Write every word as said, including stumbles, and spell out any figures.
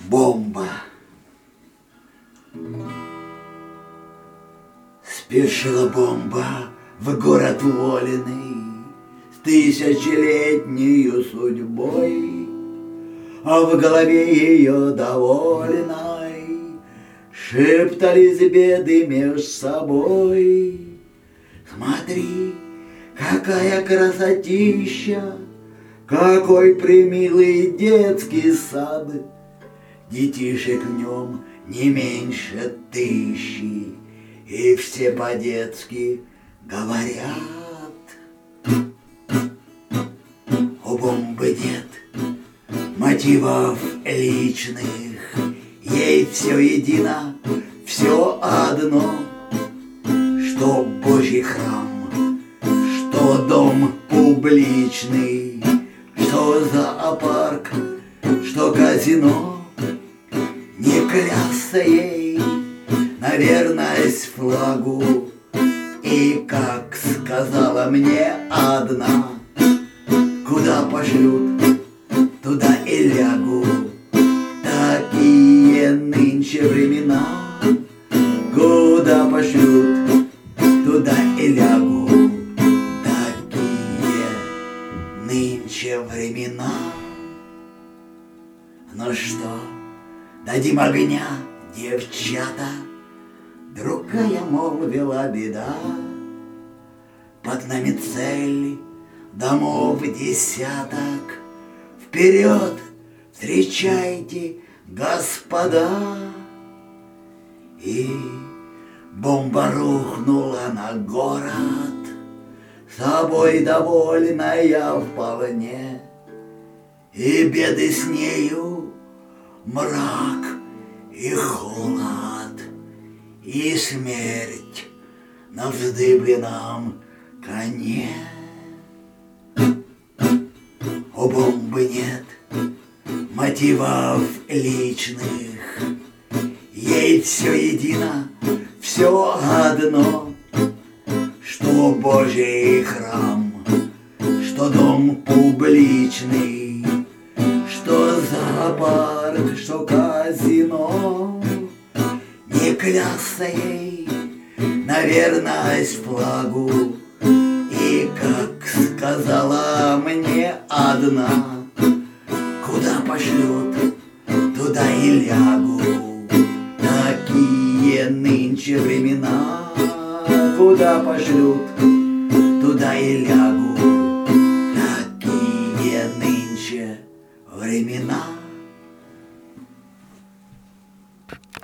Бомба. Спешила бомба в город воленный с тысячелетнею судьбой, а в голове ее довольной шептались беды меж собой. Смотри, какая красотища, какой примилый детский сад, детишек в нем не меньше тысячи, и все по-детски говорят. У бомбы нет мотивов личных, ей все едино, все одно, что Божий храм, что дом публичный, что зоопарк, что казино. Не клясться ей на верность флагу, и, как сказала мне одна, куда пошлют, туда и лягу. Такие нынче времена, куда пошлют, туда и лягу. Такие нынче времена. Ну что, дадим огня, девчата? Другая молвила беда. Под нами цель, домов десяток. Вперед, встречайте, господа! И бомба рухнула на город, собой довольная вполне, и беды с нею мрак и холод, и смерть на вздыбленном коне. У бомбы нет мотивов личных, ей все едино, все одно, что Божий храм, что дом публичный, что зоопарк, что казино. Не клясться ей на верность флагу, и, как сказала мне одна, куда пошлют, туда и лягу. Такие нынче времена, куда пошлют, туда и лягу. Такие нынче времена.